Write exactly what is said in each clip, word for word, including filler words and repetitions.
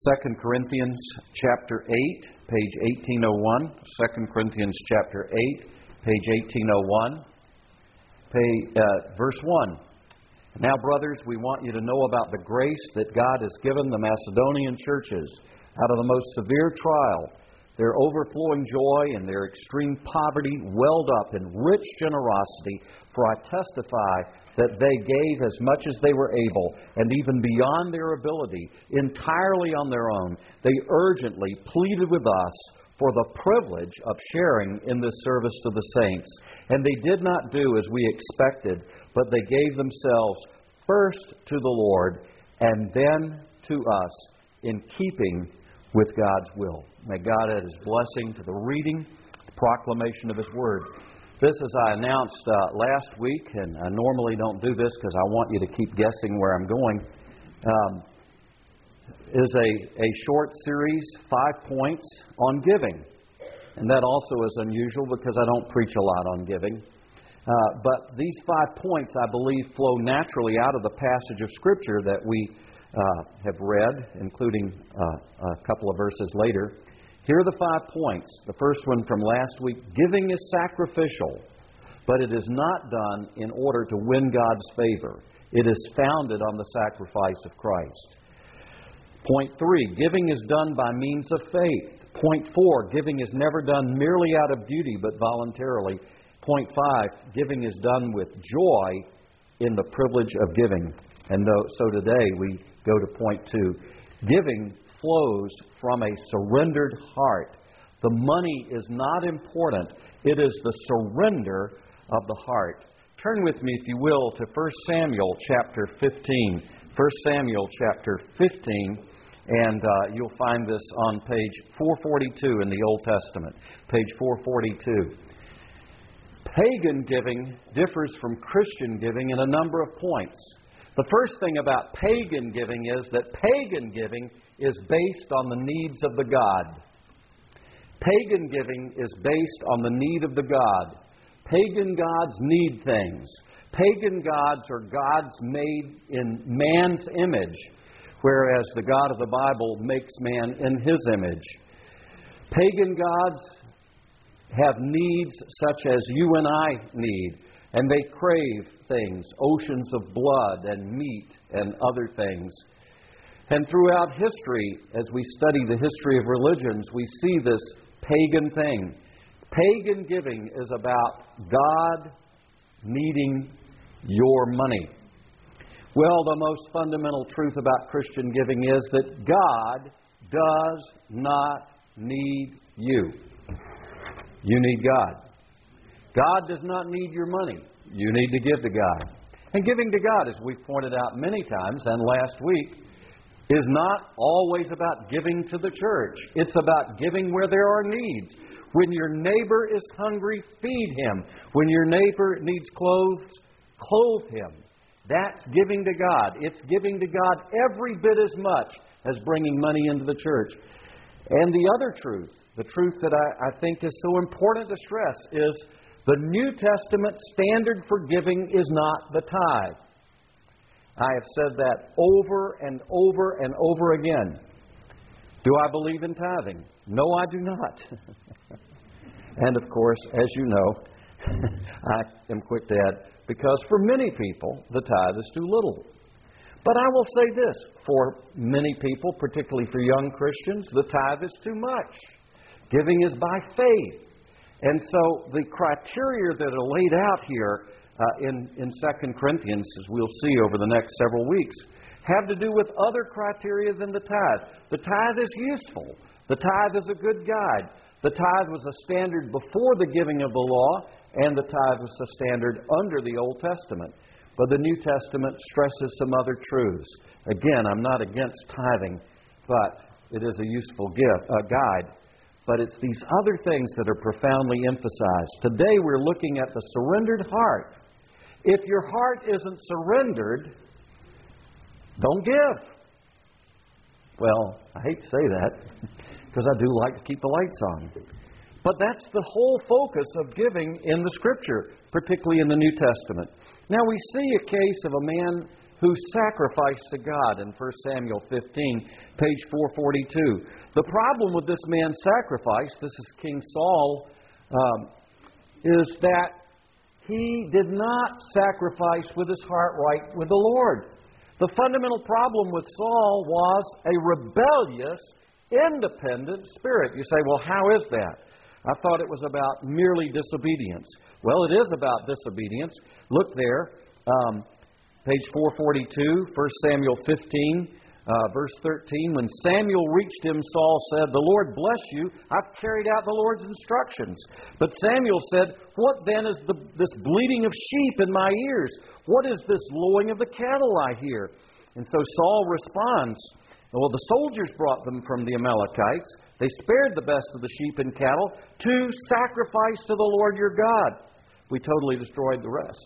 Second Corinthians chapter eight, page eighteen oh one. Second Corinthians chapter eight, page eighteen oh one. Pay, uh, verse one. Now, brothers, we want you to know about the grace that God has given the Macedonian churches. Out of the most severe trial, their overflowing joy and their extreme poverty welled up in rich generosity. For I testify that they gave as much as they were able, and even beyond their ability, entirely on their own. They urgently pleaded with us for the privilege of sharing in this service to the saints. And they did not do as we expected, but they gave themselves first to the Lord and then to us, in keeping with God's will. May God add His blessing to the reading, the proclamation of His Word. This, as I announced uh, last week, and I normally don't do this because I want you to keep guessing where I'm going, um, is a, a short series, five points on giving. And that also is unusual because I don't preach a lot on giving. Uh, but these five points, I believe, flow naturally out of the passage of Scripture that we uh, have read, including uh, a couple of verses later. Here are the five points. The first one from last week: giving is sacrificial, but it is not done in order to win God's favor. It is founded on the sacrifice of Christ. Point three, giving is done by means of faith. Point four, giving is never done merely out of duty, but voluntarily. Point five, giving is done with joy in the privilege of giving. And so today we go to point two. Giving flows from a surrendered heart. The money is not important. It is the surrender of the heart. Turn with me, if you will, to First Samuel chapter fifteen. First Samuel chapter fifteen, and uh, you'll find this on page four forty-two in the Old Testament. Page four forty-two. Pagan giving differs from Christian giving in a number of points. The first thing about pagan giving is that pagan giving is based on the needs of the god. Pagan giving is based on the need of the god. Pagan gods need things. Pagan gods are gods made in man's image, whereas the God of the Bible makes man in His image. Pagan gods have needs such as you and I need, and they crave things, oceans of blood and meat and other things. And throughout history, as we study the history of religions, we see this pagan thing. Pagan giving is about God needing your money. Well, the most fundamental truth about Christian giving is that God does not need you. You need God. God does not need your money. You need to give to God. And giving to God, as we've pointed out many times and last week, is not always about giving to the church. It's about giving where there are needs. When your neighbor is hungry, feed him. When your neighbor needs clothes, clothe him. That's giving to God. It's giving to God every bit as much as bringing money into the church. And the other truth, the truth that I, I think is so important to stress, is the New Testament standard for giving is not the tithe. I have said that over and over and over again. Do I believe in tithing? No, I do not. And of course, as you know, I am quick to add, because for many people, the tithe is too little. But I will say this, for many people, particularly for young Christians, the tithe is too much. Giving is by faith. And so the criteria that are laid out here uh, in, in Second Corinthians, as we'll see over the next several weeks, have to do with other criteria than the tithe. The tithe is useful. The tithe is a good guide. The tithe was a standard before the giving of the law, and the tithe was a standard under the Old Testament. But the New Testament stresses some other truths. Again, I'm not against tithing, but it is a useful gift, a guide. But it's these other things that are profoundly emphasized. Today we're looking at the surrendered heart. If your heart isn't surrendered, don't give. Well, I hate to say that, because I do like to keep the lights on. But that's the whole focus of giving in the Scripture, particularly in the New Testament. Now we see a case of a man who sacrificed to God in First Samuel fifteen, page four forty-two. The problem with this man's sacrifice, this is King Saul, um, is that he did not sacrifice with his heart right with the Lord. The fundamental problem with Saul was a rebellious, independent spirit. You say, well, how is that? I thought it was about merely disobedience. Well, it is about disobedience. Look there, um, page four forty-two, First Samuel fifteen, uh, verse thirteen. When Samuel reached him, Saul said, "The Lord bless you. I've carried out the Lord's instructions." But Samuel said, "What then is the, this bleating of sheep in my ears? What is this lowing of the cattle I hear?" And so Saul responds, well, the soldiers brought them from the Amalekites. They spared the best of the sheep and cattle to sacrifice to the Lord your God. We totally destroyed the rest.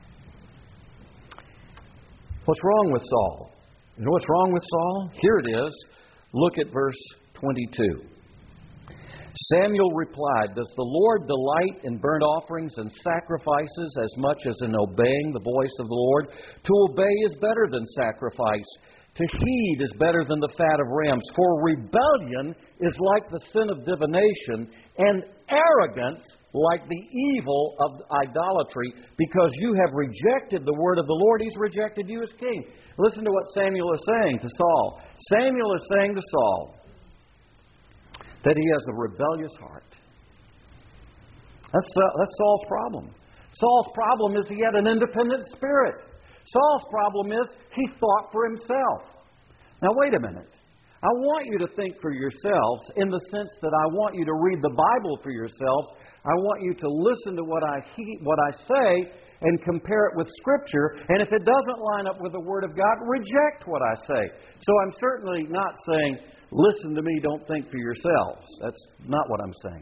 What's wrong with Saul? You know what's wrong with Saul? Here it is. Look at verse twenty-two. Samuel replied, "Does the Lord delight in burnt offerings and sacrifices as much as in obeying the voice of the Lord? To obey is better than sacrifice. To heed is better than the fat of rams. For rebellion is like the sin of divination, and arrogance like the evil of idolatry. Because you have rejected the word of the Lord, He's rejected you as king." Listen to what Samuel is saying to Saul. Samuel is saying to Saul that he has a rebellious heart. That's, uh, that's Saul's problem. Saul's problem is he had an independent spirit. Saul's problem is he thought for himself. Now, wait a minute. I want you to think for yourselves in the sense that I want you to read the Bible for yourselves. I want you to listen to what I he, what I say and compare it with Scripture. And if it doesn't line up with the Word of God, reject what I say. So I'm certainly not saying, listen to me, don't think for yourselves. That's not what I'm saying.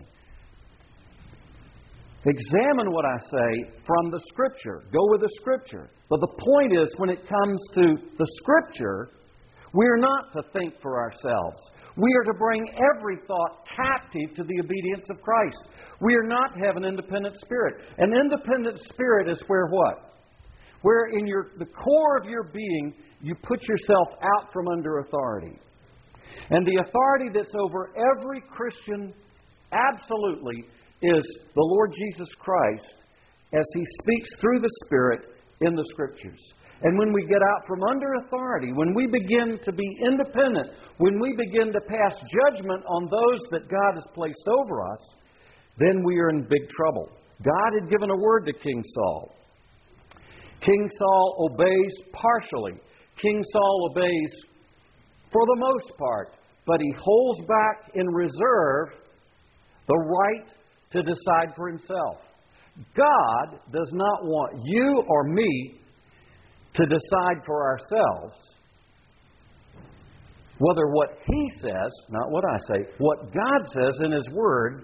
Examine what I say from the Scripture. Go with the Scripture. But the point is, when it comes to the Scripture, we are not to think for ourselves. We are to bring every thought captive to the obedience of Christ. We are not to have an independent spirit. An independent spirit is where what? Where in your the core of your being, you put yourself out from under authority. And the authority that's over every Christian, absolutely, is the Lord Jesus Christ as He speaks through the Spirit in the Scriptures. And when we get out from under authority, when we begin to be independent, when we begin to pass judgment on those that God has placed over us, then we are in big trouble. God had given a word to King Saul. King Saul obeys partially. King Saul obeys for the most part, but he holds back in reserve the right to decide for himself. God does not want you or me to decide for ourselves whether what He says, not what I say, what God says in His Word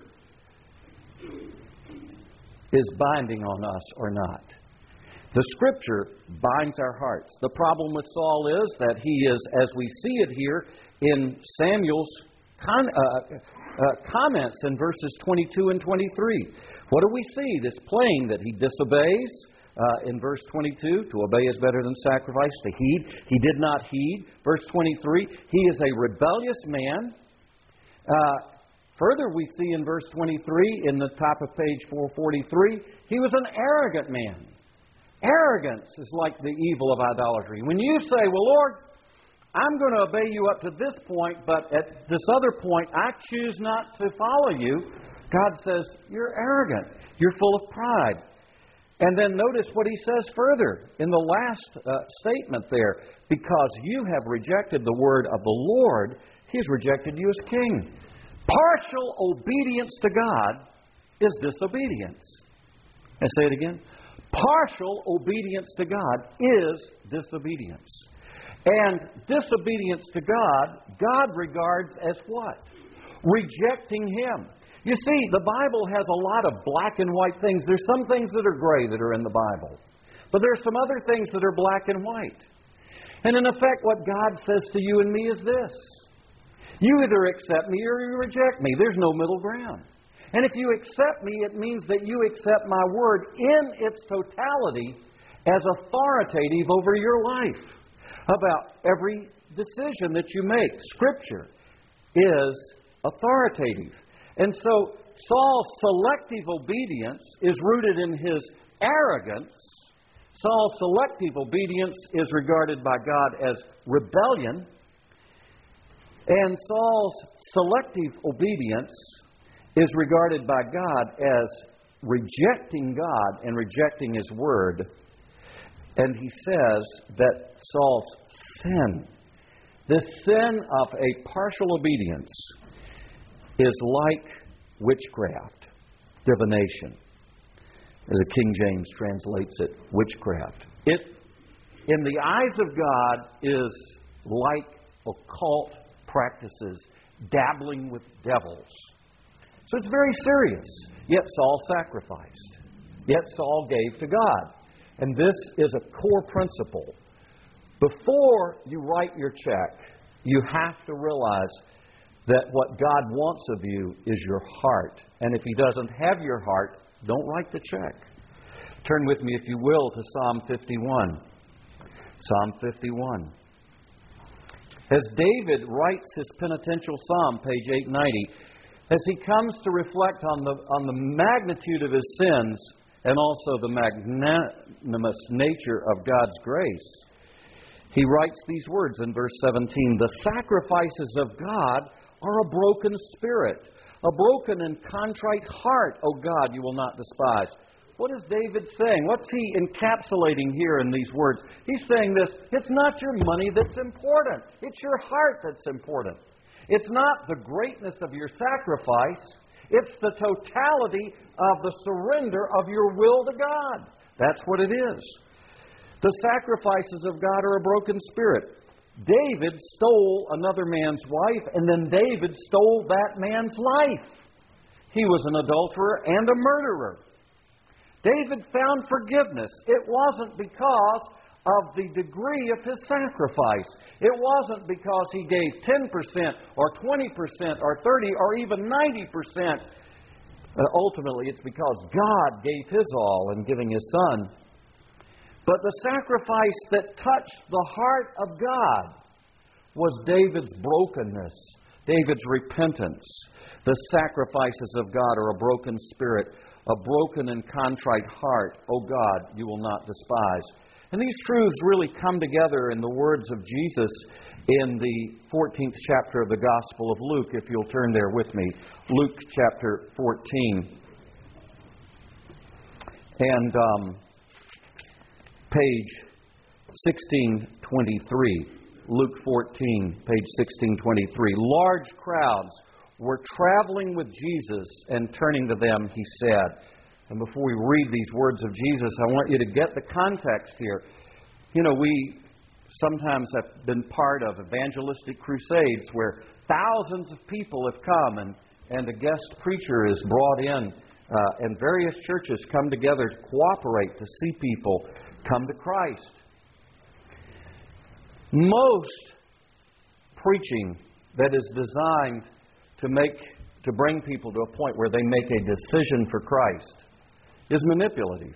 is binding on us or not. The Scripture binds our hearts. The problem with Saul is that he is, as we see it here in Samuel's con- uh, uh, comments in verses twenty-two and twenty-three. What do we see? It's plain that he disobeys. Uh, in verse twenty-two, to obey is better than sacrifice. To heed, he did not heed. Verse twenty-three, he is a rebellious man. Uh, further, we see in verse twenty-three, in the top of page four forty-three, he was an arrogant man. Arrogance is like the evil of idolatry. When you say, well, Lord, I'm going to obey you up to this point, but at this other point, I choose not to follow you, God says, you're arrogant. You're full of pride. And then notice what He says further in the last uh, statement there. Because you have rejected the word of the Lord, He's rejected you as king. Partial obedience to God is disobedience. I say it again. Partial obedience to God is disobedience. And disobedience to God, God regards as what? Rejecting Him. You see, the Bible has a lot of black and white things. There's some things that are gray that are in the Bible. But there are some other things that are black and white. And in effect, what God says to you and me is this. You either accept me or you reject me. There's no middle ground. And if you accept me, it means that you accept my word in its totality as authoritative over your life. about every decision that you make. Scripture is authoritative. And so Saul's selective obedience is rooted in his arrogance. Saul's selective obedience is regarded by God as rebellion. And Saul's selective obedience is regarded by God as rejecting God and rejecting His Word. And he says that Saul's sin, the sin of a partial obedience, is like witchcraft, divination, as the King James translates it, witchcraft. It, in the eyes of God, is like occult practices, dabbling with devils. So it's very serious. Yet Saul sacrificed. Yet Saul gave to God. And this is a core principle. Before you write your check, you have to realize that what God wants of you is your heart. And if He doesn't have your heart, don't write the check. Turn with me, if you will, to Psalm fifty-one. Psalm fifty-one. As David writes his penitential psalm, page eight ninety, as he comes to reflect on the, on the magnitude of his sins and also the magnanimous nature of God's grace, he writes these words in verse seventeen, "The sacrifices of God are a broken spirit, a broken and contrite heart, O God, you will not despise." What is David saying? What's he encapsulating here in these words? He's saying this: it's not your money that's important. It's your heart that's important. It's not the greatness of your sacrifice. It's the totality of the surrender of your will to God. That's what it is. The sacrifices of God are a broken spirit. David stole another man's wife, and then David stole that man's life. He was an adulterer and a murderer. David found forgiveness. It wasn't because of the degree of his sacrifice. It wasn't because he gave ten percent or twenty percent or thirty percent or even ninety percent. Uh, ultimately, it's because God gave His all in giving His Son. But the sacrifice that touched the heart of God was David's brokenness, David's repentance. The sacrifices of God are a broken spirit, a broken and contrite heart. O God, you will not despise. And these truths really come together in the words of Jesus in the fourteenth chapter of the Gospel of Luke, if you'll turn there with me. Luke chapter fourteen. And um, page sixteen twenty-three. Luke fourteen, page sixteen twenty-three. Large crowds were traveling with Jesus, and turning to them, He said, and before we read these words of Jesus, I want you to get the context here. You know, we sometimes have been part of evangelistic crusades where thousands of people have come and, and a guest preacher is brought in, uh, and various churches come together to cooperate to see people come to Christ. Most preaching that is designed to make to bring people to a point where they make a decision for Christ is manipulative.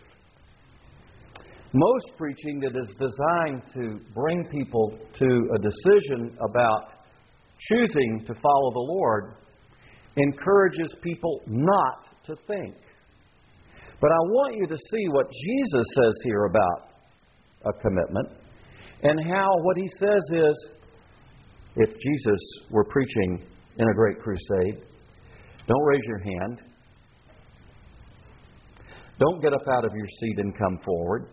Most preaching that is designed to bring people to a decision about choosing to follow the Lord encourages people not to think. But I want you to see what Jesus says here about a commitment, and how what He says is, if Jesus were preaching in a great crusade, don't raise your hand. Don't get up out of your seat and come forward.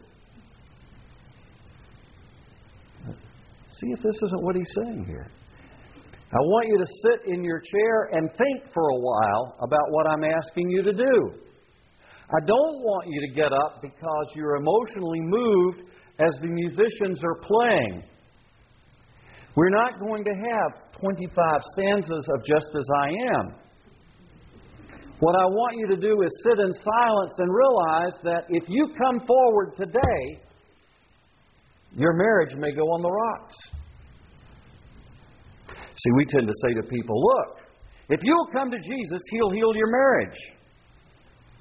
See if this isn't what He's saying here. I want you to sit in your chair and think for a while about what I'm asking you to do. I don't want you to get up because you're emotionally moved as the musicians are playing. We're not going to have twenty-five stanzas of Just As I Am. What I want you to do is sit in silence and realize that if you come forward today, your marriage may go on the rocks. See, we tend to say to people, look, if you'll come to Jesus, He'll heal your marriage.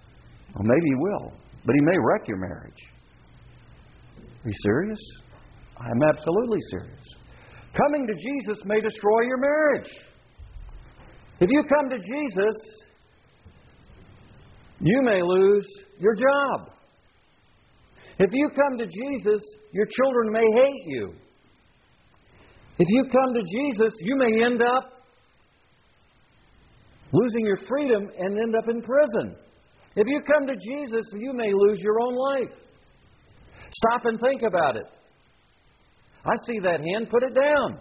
Well, maybe He will, but He may wreck your marriage. Are you serious? I'm absolutely serious. Coming to Jesus may destroy your marriage. If you come to Jesus, you may lose your job. If you come to Jesus, your children may hate you. If you come to Jesus, you may end up losing your freedom and end up in prison. If you come to Jesus, you may lose your own life. Stop and think about it. I see that hand. Put it down.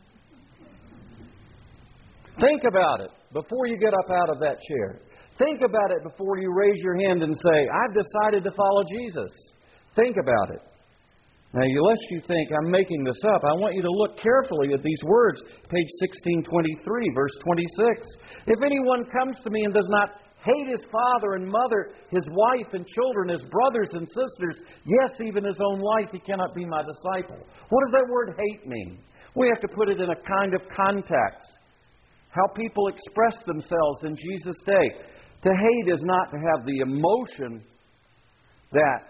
Think about it before you get up out of that chair. Think about it before you raise your hand and say, I've decided to follow Jesus. Think about it. Now, lest you think I'm making this up, I want you to look carefully at these words. Page sixteen twenty-three, verse twenty-six. If anyone comes to me and does not hate his father and mother, his wife and children, his brothers and sisters, yes, even his own life, he cannot be my disciple. What does that word hate mean? We have to put it in a kind of context. How people express themselves in Jesus' day. To hate is not to have the emotion that,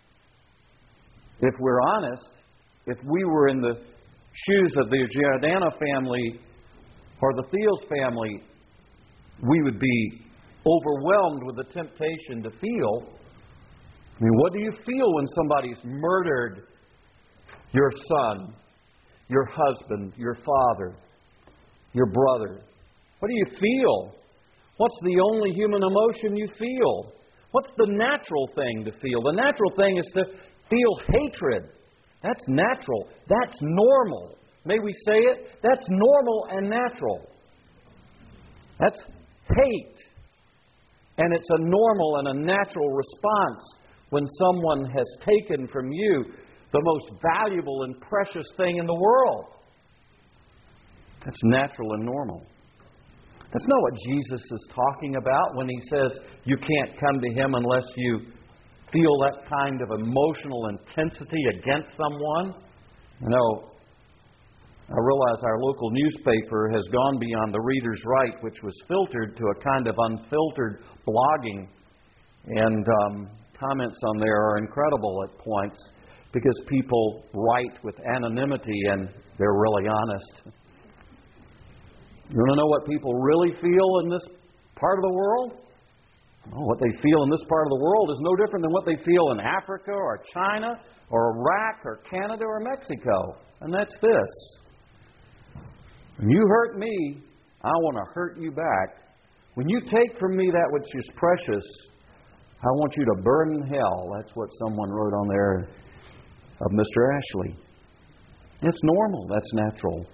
if we're honest, if we were in the shoes of the Giordano family or the Thiels family, we would be overwhelmed with the temptation to feel. I mean, what do you feel when somebody's murdered your son, your husband, your father, your brother? What do you feel? What's the only human emotion you feel? What's the natural thing to feel? The natural thing is to feel hatred. That's natural. That's normal. May we say it? That's normal and natural. That's hate. And it's a normal and a natural response when someone has taken from you the most valuable and precious thing in the world. That's natural and normal. That's not what Jesus is talking about when He says you can't come to Him unless you feel that kind of emotional intensity against someone. You know, I realize our local newspaper has gone beyond the reader's right, which was filtered, to a kind of unfiltered blogging. And um, comments on there are incredible at points because people write with anonymity and they're really honest. You want to know what people really feel in this part of the world? Well, what they feel in this part of the world is no different than what they feel in Africa or China or Iraq or Canada or Mexico. And that's this. When you hurt me, I want to hurt you back. When you take from me that which is precious, I want you to burn in hell. That's what someone wrote on there of Mister Ashley. It's normal. That's natural.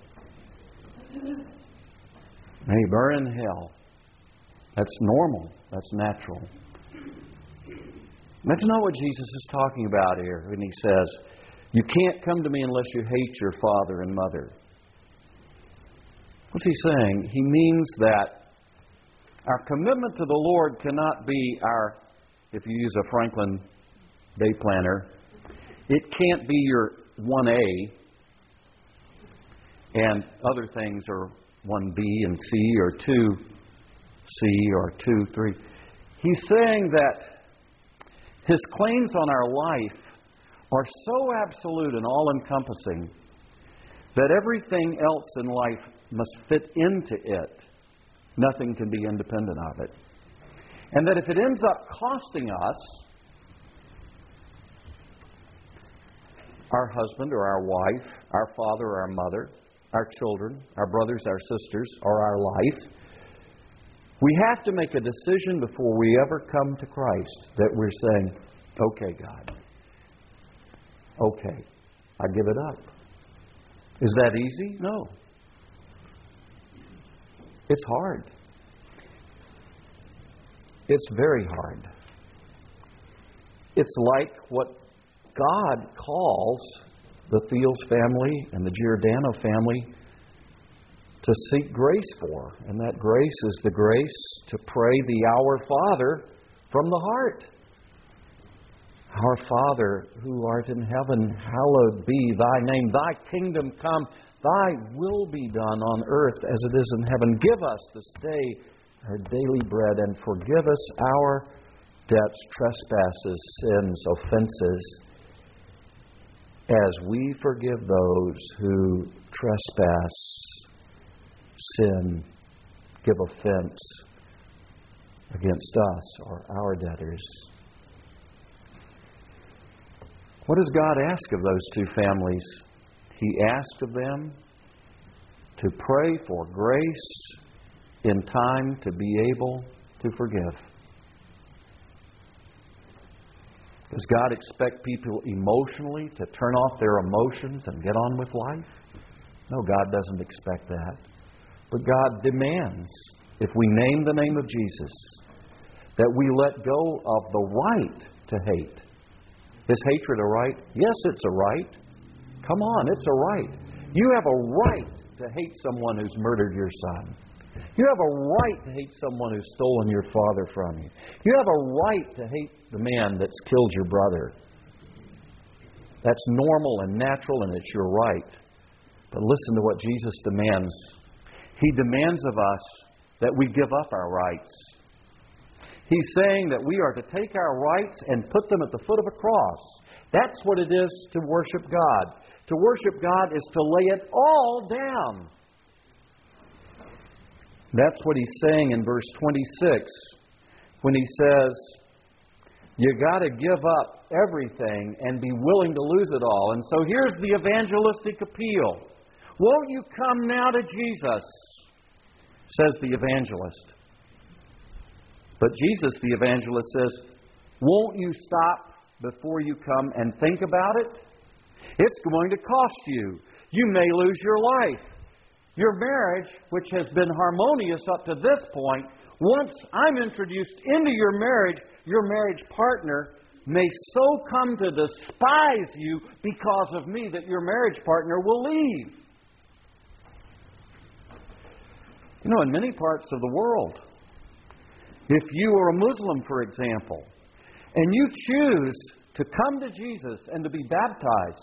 May burn in hell. That's normal. That's natural. That's not what Jesus is talking about here when He says, you can't come to me unless you hate your father and mother. What's He saying? He means that our commitment to the Lord cannot be our, if you use a Franklin day planner, it can't be your one A and other things are one B and C or two C or two, three. He's saying that His claims on our life are so absolute and all-encompassing that everything else in life must fit into it. Nothing can be independent of it. And that if it ends up costing us our husband or our wife, our father or our mother, our children, our brothers, our sisters, or our life, we have to make a decision before we ever come to Christ that we're saying, okay, God, okay, I give it up. Is that easy? No. It's hard. It's very hard. It's like what God calls the Thiels family and the Giordano family to seek grace for. And that grace is the grace to pray the Our Father from the heart. Our Father, who art in heaven, hallowed be Thy name. Thy kingdom come. Thy will be done on earth as it is in heaven. Give us this day our daily bread, and forgive us our debts, trespasses, sins, offenses, as we forgive those who trespass, sin, give offense against us or our debtors. What does God ask of those two families? He asks of them to pray for grace in time to be able to forgive. Does God expect people emotionally to turn off their emotions and get on with life? No, God doesn't expect that. But God demands, if we name the name of Jesus, that we let go of the right to hate. Is hatred a right? Yes, it's a right. Come on, it's a right. You have a right to hate someone who's murdered your son. You have a right to hate someone who's stolen your father from you. You have a right to hate the man that's killed your brother. That's normal and natural, and it's your right. But listen to what Jesus demands. He demands of us that we give up our rights. He's saying that we are to take our rights and put them at the foot of a cross. That's what it is to worship God. To worship God is to lay it all down. That's what he's saying in verse twenty-six when he says, you got to give up everything and be willing to lose it all. And so here's the evangelistic appeal. Won't you come now to Jesus? Says the evangelist. But Jesus, the evangelist, says, won't you stop before you come and think about it? It's going to cost you. You may lose your life. Your marriage, which has been harmonious up to this point, once I'm introduced into your marriage, your marriage partner may so come to despise you because of me that your marriage partner will leave. You know, in many parts of the world, if you are a Muslim, for example, and you choose to come to Jesus and to be baptized,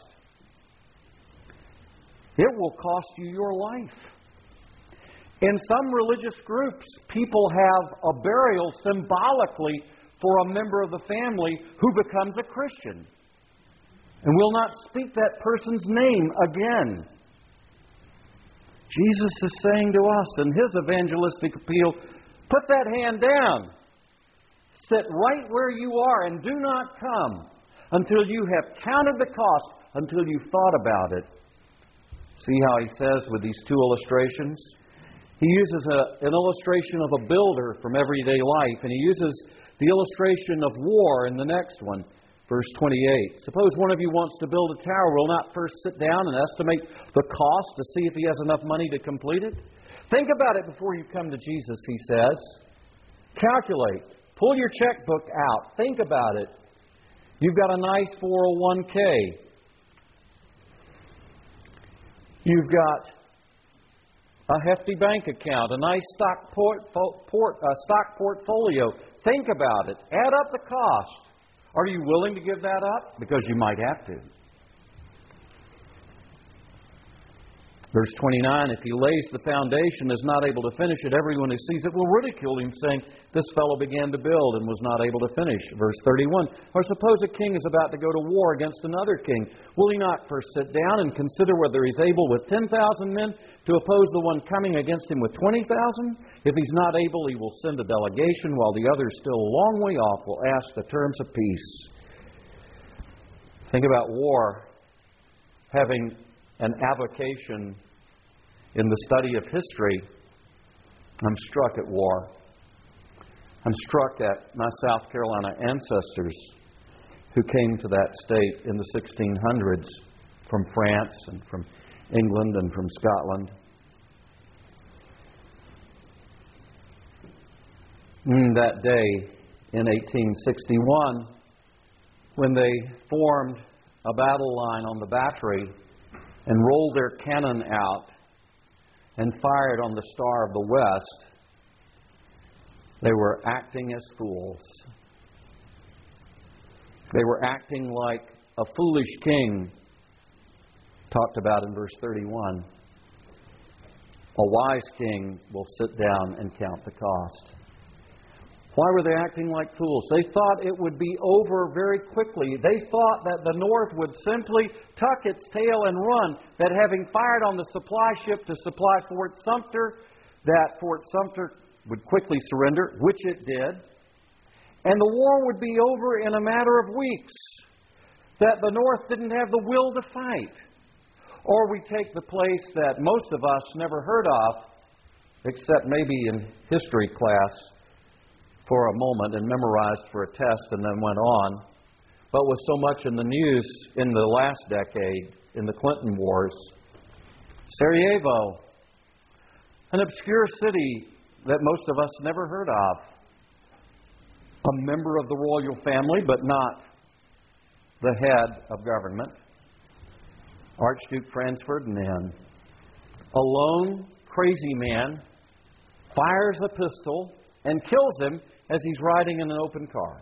it will cost you your life. In some religious groups, people have a burial symbolically for a member of the family who becomes a Christian and will not speak that person's name again. Jesus is saying to us in His evangelistic appeal, put that hand down. Sit right where you are and do not come until you have counted the cost, until you've thought about it. See how he says with these two illustrations? He uses a, an illustration of a builder from everyday life, and he uses the illustration of war in the next one, verse twenty-eight. Suppose one of you wants to build a tower. Will not first sit down and estimate the cost to see if he has enough money to complete it? Think about it before you come to Jesus, he says. Calculate. Pull your checkbook out. Think about it. You've got a nice four oh one k. You've got a hefty bank account, a nice stock, port, port, uh, stock portfolio. Think about it. Add up the cost. Are you willing to give that up? Because you might have to. Verse twenty-nine, if he lays the foundation, is not able to finish it, everyone who sees it will ridicule him, saying, this fellow began to build and was not able to finish. Verse thirty-one, or suppose a king is about to go to war against another king. Will he not first sit down and consider whether he's able with ten thousand men to oppose the one coming against him with twenty thousand? If he's not able, he will send a delegation, while the others still a long way off will ask the terms of peace. Think about war having an avocation in the study of history. I'm struck at war. I'm struck at my South Carolina ancestors who came to that state in the sixteen hundreds from France and from England and from Scotland. Mm, that day in eighteen sixty-one, when they formed a battle line on the battery and rolled their cannon out and fired on the Star of the West, they were acting as fools. They were acting like a foolish king, talked about in verse thirty-one. A wise king will sit down and count the cost. Why were they acting like fools? They thought it would be over very quickly. They thought that the North would simply tuck its tail and run, that having fired on the supply ship to supply Fort Sumter, that Fort Sumter would quickly surrender, which it did, and the war would be over in a matter of weeks, that the North didn't have the will to fight. Or we take the place that most of us never heard of, except maybe in history class, for a moment and memorized for a test and then went on, but was so much in the news in the last decade, in the Clinton Wars. Sarajevo, an obscure city that most of us never heard of. A member of the royal family, but not the head of government. Archduke Franz Ferdinand. A lone, crazy man fires a pistol and kills him as he's riding in an open car.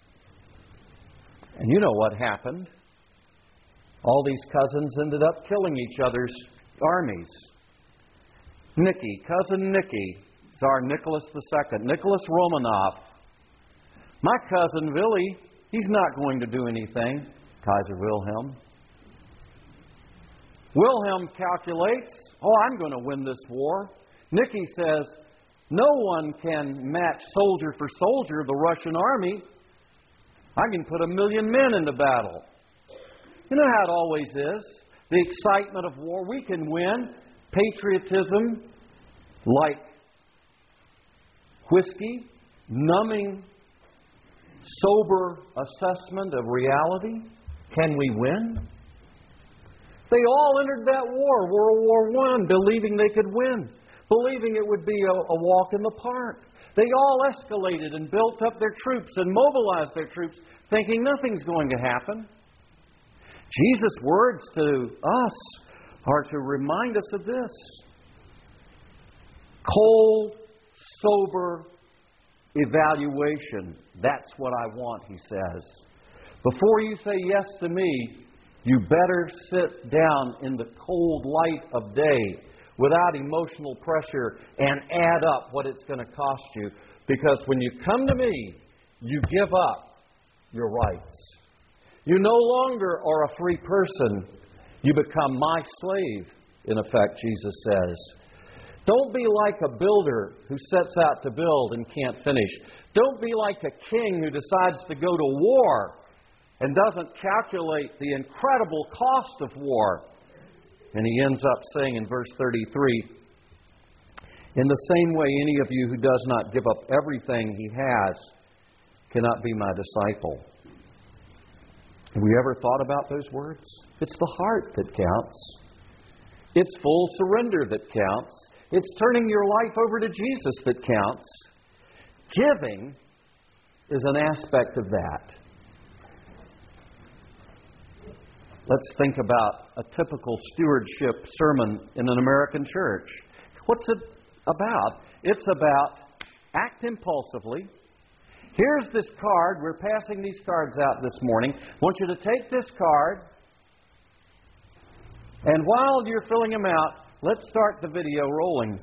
And you know what happened. All these cousins ended up killing each other's armies. Nicky, cousin Nicky, Tsar Nicholas the Second, Nicholas Romanov. My cousin Willie, he's not going to do anything. Kaiser Wilhelm. Wilhelm calculates, oh, I'm going to win this war. Nicky says, no one can match soldier for soldier the Russian army. I can put a million men into battle. You know how it always is. The excitement of war. We can win. Patriotism, like whiskey, numbing, sober assessment of reality. Can we win? They all entered that war, World War One, believing they could win. Believing it would be a, a walk in the park. They all escalated and built up their troops and mobilized their troops, thinking nothing's going to happen. Jesus' words to us are to remind us of this. Cold, sober evaluation. That's what I want, he says. Before you say yes to me, you better sit down in the cold light of day without emotional pressure and add up what it's going to cost you. Because when you come to me, you give up your rights. You no longer are a free person. You become my slave, in effect, Jesus says. Don't be like a builder who sets out to build and can't finish. Don't be like a king who decides to go to war and doesn't calculate the incredible cost of war. And he ends up saying in verse thirty-three, in the same way, any of you who does not give up everything he has cannot be my disciple. Have we ever thought about those words? It's the heart that counts. It's full surrender that counts. It's turning your life over to Jesus that counts. Giving is an aspect of that. Let's think about a typical stewardship sermon in an American church. What's it about? It's about act impulsively. Here's this card. We're passing these cards out this morning. I want you to take this card, and while you're filling them out, let's start the video rolling.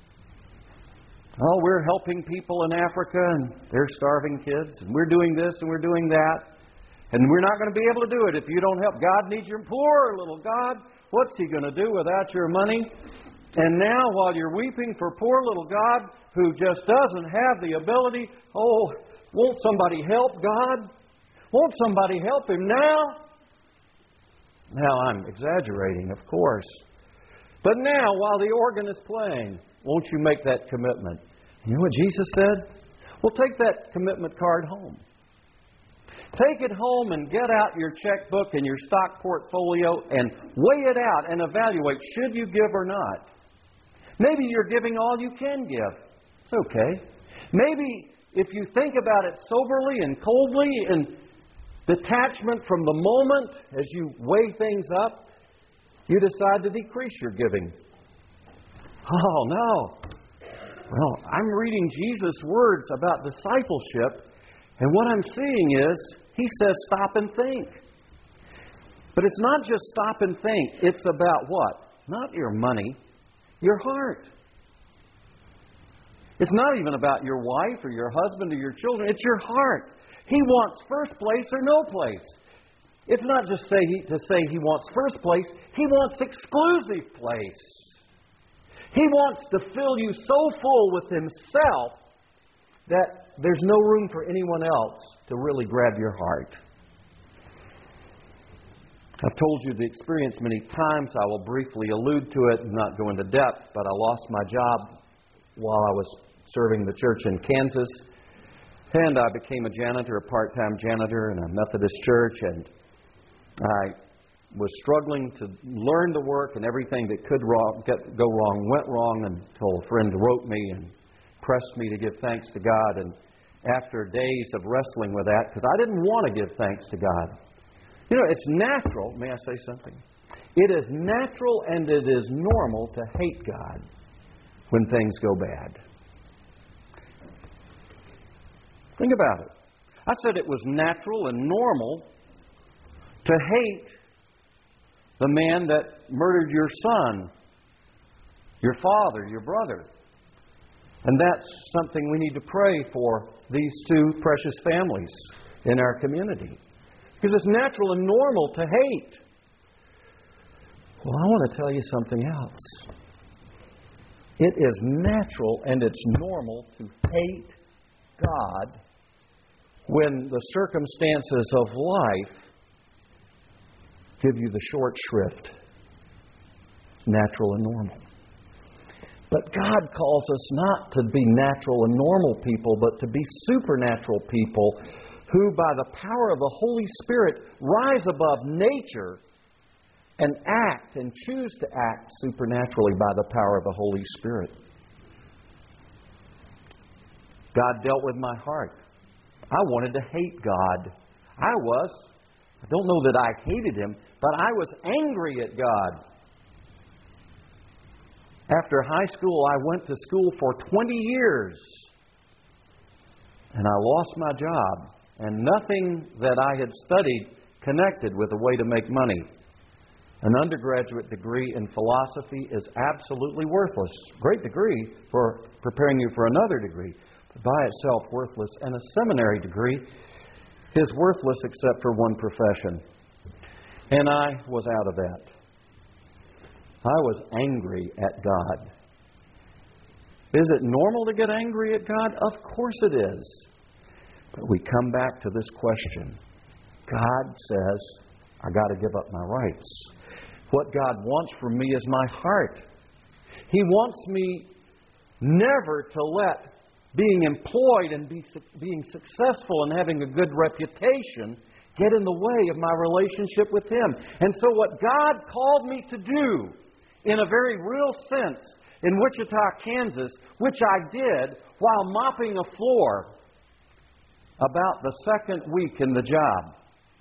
Oh, we're helping people in Africa, and they're starving kids, and we're doing this, and we're doing that. And we're not going to be able to do it if you don't help. God needs your poor little God. What's He going to do without your money? And now, while you're weeping for poor little God who just doesn't have the ability, oh, won't somebody help God? Won't somebody help Him now? Now, I'm exaggerating, of course. But now, while the organ is playing, won't you make that commitment? You know what Jesus said? Well, take that commitment card home. Take it home and get out your checkbook and your stock portfolio and weigh it out and evaluate, should you give or not? Maybe you're giving all you can give. It's okay. Maybe if you think about it soberly and coldly and detachment from the moment as you weigh things up, you decide to decrease your giving. Oh, no. Well, I'm reading Jesus' words about discipleship, and what I'm seeing is, He says stop and think. But it's not just stop and think. It's about what? Not your money, your heart. It's not even about your wife or your husband or your children. It's your heart. He wants first place or no place. It's not just say he, to say He wants first place. He wants exclusive place. He wants to fill you so full with Himself that there's no room for anyone else to really grab your heart. I've told you the experience many times. I will briefly allude to it and not go into depth, but I lost my job while I was serving the church in Kansas. And I became a janitor, a part-time janitor in a Methodist church, and I was struggling to learn the work, and everything that could wrong, get, go wrong went wrong until a friend wrote me and pressed me to give thanks to God. And after days of wrestling with that, because I didn't want to give thanks to God. You know, it's natural, may I say something? It is natural and it is normal to hate God when things go bad. Think about it. I said it was natural and normal to hate the man that murdered your son, your father, your brother. And that's something we need to pray for these two precious families in our community. Because it's natural and normal to hate. Well, I want to tell you something else. It is natural and it's normal to hate God when the circumstances of life give you the short shrift. It's natural and normal. But God calls us not to be natural and normal people, but to be supernatural people who, by the power of the Holy Spirit, rise above nature and act and choose to act supernaturally by the power of the Holy Spirit. God dealt with my heart. I wanted to hate God. I was. I don't know that I hated Him, but I was angry at God. After high school, I went to school for twenty years. And I lost my job. And nothing that I had studied connected with a way to make money. An undergraduate degree in philosophy is absolutely worthless. Great degree for preparing you for another degree, but by itself worthless. And a seminary degree is worthless except for one profession. And I was out of that. I was angry at God. Is it normal to get angry at God? Of course it is. But we come back to this question. God says, I got to give up my rights. What God wants from me is my heart. He wants me never to let being employed and be, being successful and having a good reputation get in the way of my relationship with Him. And so what God called me to do, in a very real sense, in Wichita, Kansas, which I did while mopping a floor about the second week in the job,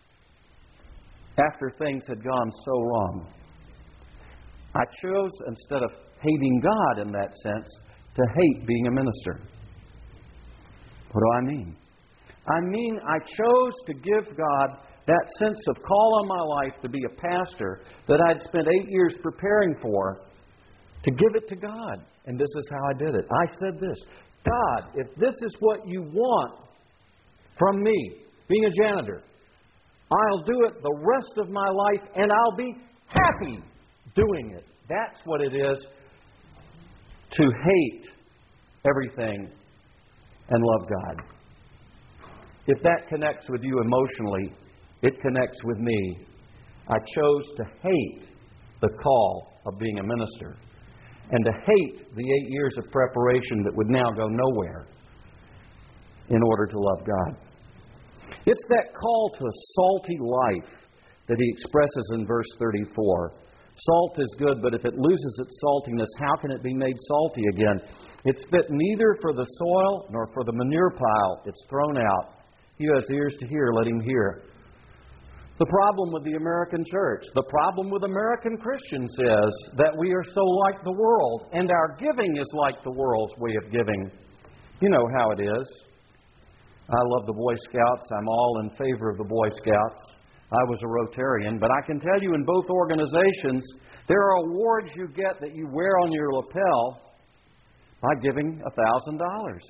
after things had gone so wrong, I chose, instead of hating God in that sense, to hate being a minister. What do I mean? I mean, I chose to give God that sense of call on my life to be a pastor that I'd spent eight years preparing for, to give it to God. And this is how I did it. I said this, God, if this is what you want from me, being a janitor, I'll do it the rest of my life and I'll be happy doing it. That's what it is to hate everything and love God. If that connects with you emotionally, it connects with me. I chose to hate the call of being a minister and to hate the eight years of preparation that would now go nowhere in order to love God. It's that call to a salty life that He expresses in verse thirty-four. Salt is good, but if it loses its saltiness, how can it be made salty again? It's fit neither for the soil nor for the manure pile. It's thrown out. He who has ears to hear, let him hear. The problem with the American church, the problem with American Christians is that we are so like the world, and our giving is like the world's way of giving. You know how it is. I love the Boy Scouts. I'm all in favor of the Boy Scouts. I was a Rotarian, but I can tell you in both organizations, there are awards you get that you wear on your lapel, by giving a thousand dollars.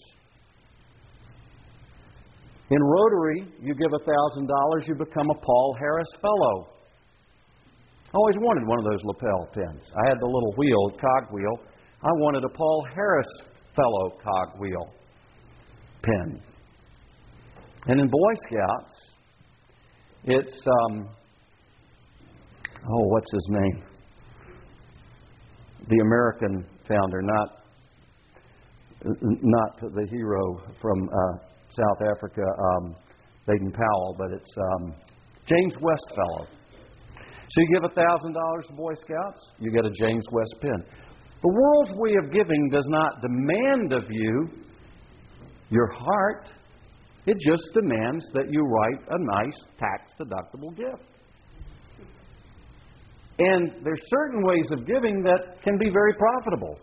In Rotary, you give a thousand dollars, you become a Paul Harris Fellow. I always wanted one of those lapel pins. I had the little wheel, cogwheel. I wanted a Paul Harris Fellow cogwheel pin. And in Boy Scouts, it's, um, oh, what's his name? The American founder, not not the hero from uh, South Africa, um, Baden Powell, but it's um, James West Fellow. So you give one thousand dollars to Boy Scouts, you get a James West pin. The world's way of giving does not demand of you your heart. It just demands that you write a nice tax-deductible gift. And there's certain ways of giving that can be very profitable.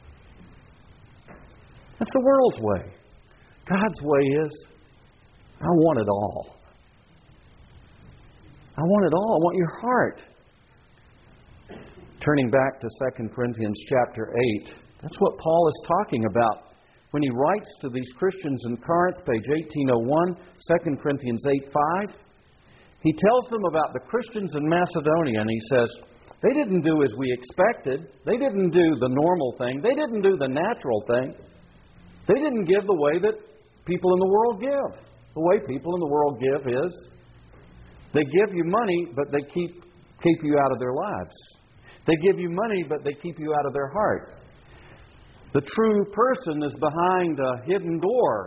That's the world's way. God's way is, I want it all. I want it all. I want your heart. Turning back to Second Corinthians chapter eight, that's what Paul is talking about when he writes to these Christians in Corinth, page eighteen oh one, Second Corinthians eight five. He tells them about the Christians in Macedonia, and he says, they didn't do as we expected. They didn't do the normal thing. They didn't do the natural thing. They didn't give the way that people in the world give. The way people in the world give is they give you money, but they keep keep you out of their lives. They give you money, but they keep you out of their heart. The true person is behind a hidden door.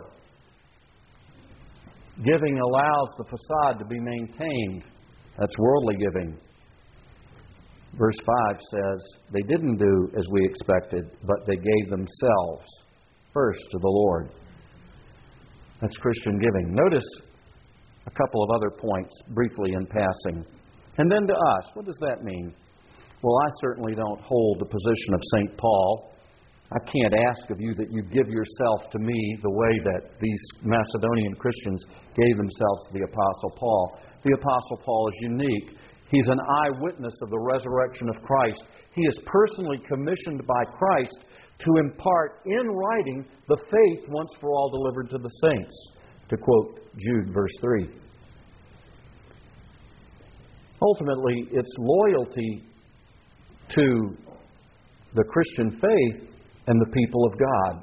Giving allows the facade to be maintained. That's worldly giving. Verse five says, they didn't do as we expected, but they gave themselves first to the Lord. That's Christian giving. Notice a couple of other points briefly in passing. And then to us, what does that mean? Well, I certainly don't hold the position of Saint Paul. I can't ask of you that you give yourself to me the way that these Macedonian Christians gave themselves to the Apostle Paul. The Apostle Paul is unique. He's an eyewitness of the resurrection of Christ. He is personally commissioned by Christ to impart in writing the faith once for all delivered to the saints, to quote Jude verse three. Ultimately, it's loyalty to the Christian faith and the people of God.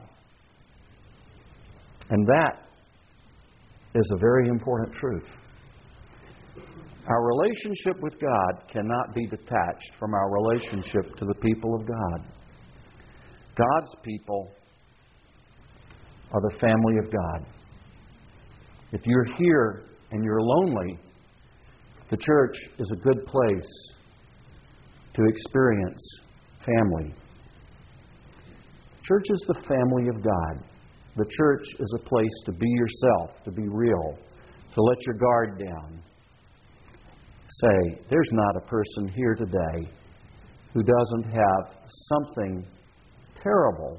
And that is a very important truth. Our relationship with God cannot be detached from our relationship to the people of God. God's people are the family of God. If you're here and you're lonely, the church is a good place to experience family. Church is the family of God. The church is a place to be yourself, to be real, to let your guard down. Say, there's not a person here today who doesn't have something terrible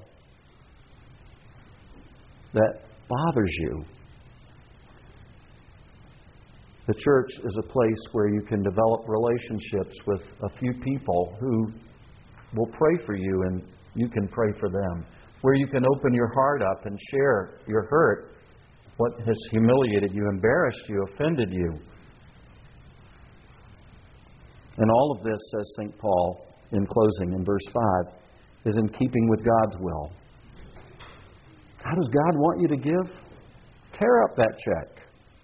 that bothers you. The church is a place where you can develop relationships with a few people who will pray for you and you can pray for them. Where you can open your heart up and share your hurt, what has humiliated you, embarrassed you, offended you. And all of this, says Saint Paul in closing in verse five, is in keeping with God's will. How does God want you to give? Tear up that check.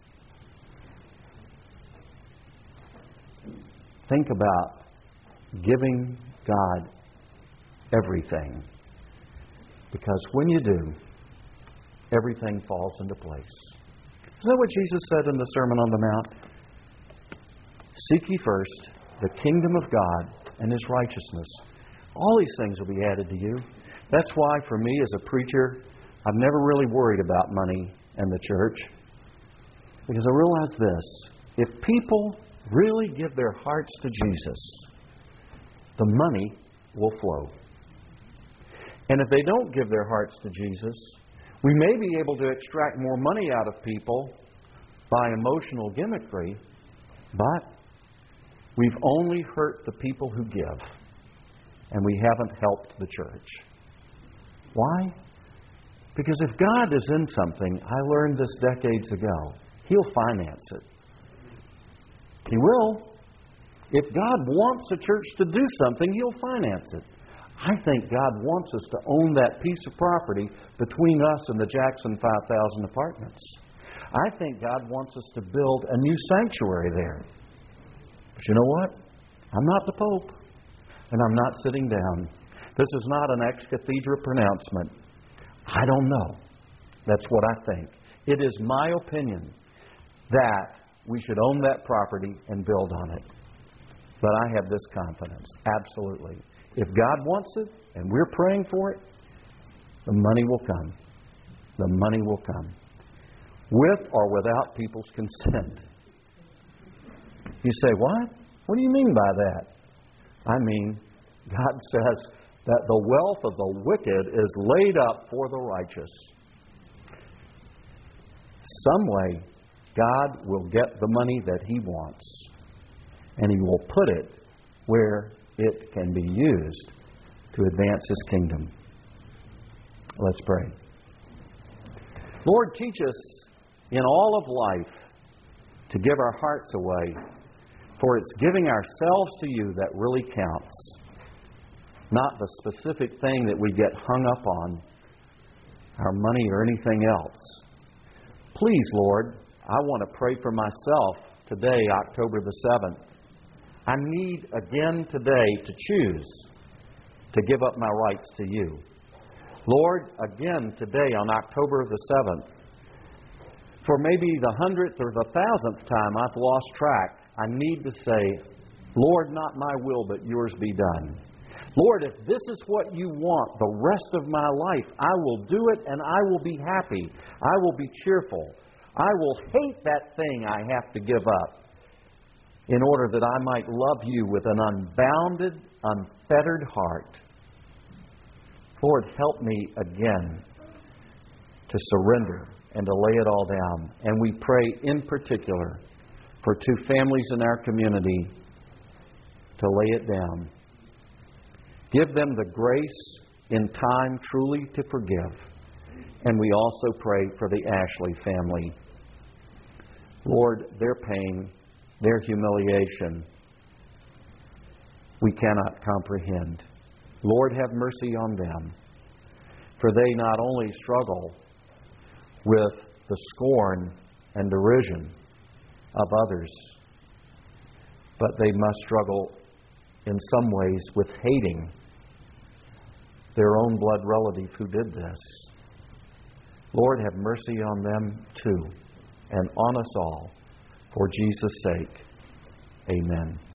Think about giving God everything. Because when you do, everything falls into place. Isn't that what Jesus said in the Sermon on the Mount? Seek ye first the kingdom of God and His righteousness. All these things will be added to you. That's why, for me as a preacher, I've never really worried about money and the church. Because I realize this. If people really give their hearts to Jesus, the money will flow. And if they don't give their hearts to Jesus, we may be able to extract more money out of people by emotional gimmickry, but we've only hurt the people who give, and we haven't helped the church. Why? Because if God is in something, I learned this decades ago, He'll finance it. He will. If God wants a church to do something, He'll finance it. I think God wants us to own that piece of property between us and the Jackson five thousand apartments. I think God wants us to build a new sanctuary there. But you know what? I'm not the Pope, and I'm not sitting down. This is not an ex cathedra pronouncement. I don't know. That's what I think. It is my opinion that we should own that property and build on it. But I have this confidence. Absolutely. If God wants it, and we're praying for it, the money will come. The money will come. With or without people's consent. You say, what? What do you mean by that? I mean, God says that the wealth of the wicked is laid up for the righteous. Some way, God will get the money that He wants. And He will put it where it can be used to advance His kingdom. Let's pray. Lord, teach us in all of life to give our hearts away, for it's giving ourselves to You that really counts, not the specific thing that we get hung up on, our money or anything else. Please, Lord, I want to pray for myself today, October the seventh. I need again today to choose to give up my rights to You. Lord, again today on October the seventh, for maybe the hundredth or the thousandth time I've lost track, I need to say, Lord, not my will, but Yours be done. Lord, if this is what You want the rest of my life, I will do it and I will be happy. I will be cheerful. I will hate that thing I have to give up in order that I might love You with an unbounded, unfettered heart. Lord, help me again to surrender and to lay it all down. And we pray in particular for two families in our community to lay it down. Give them the grace in time truly to forgive. And we also pray for the Ashley family. Lord, their pain, their humiliation, we cannot comprehend. Lord, have mercy on them. For they not only struggle with the scorn and derision of others, but they must struggle in some ways with hating their own blood relative who did this. Lord, have mercy on them too, and on us all, for Jesus' sake. Amen.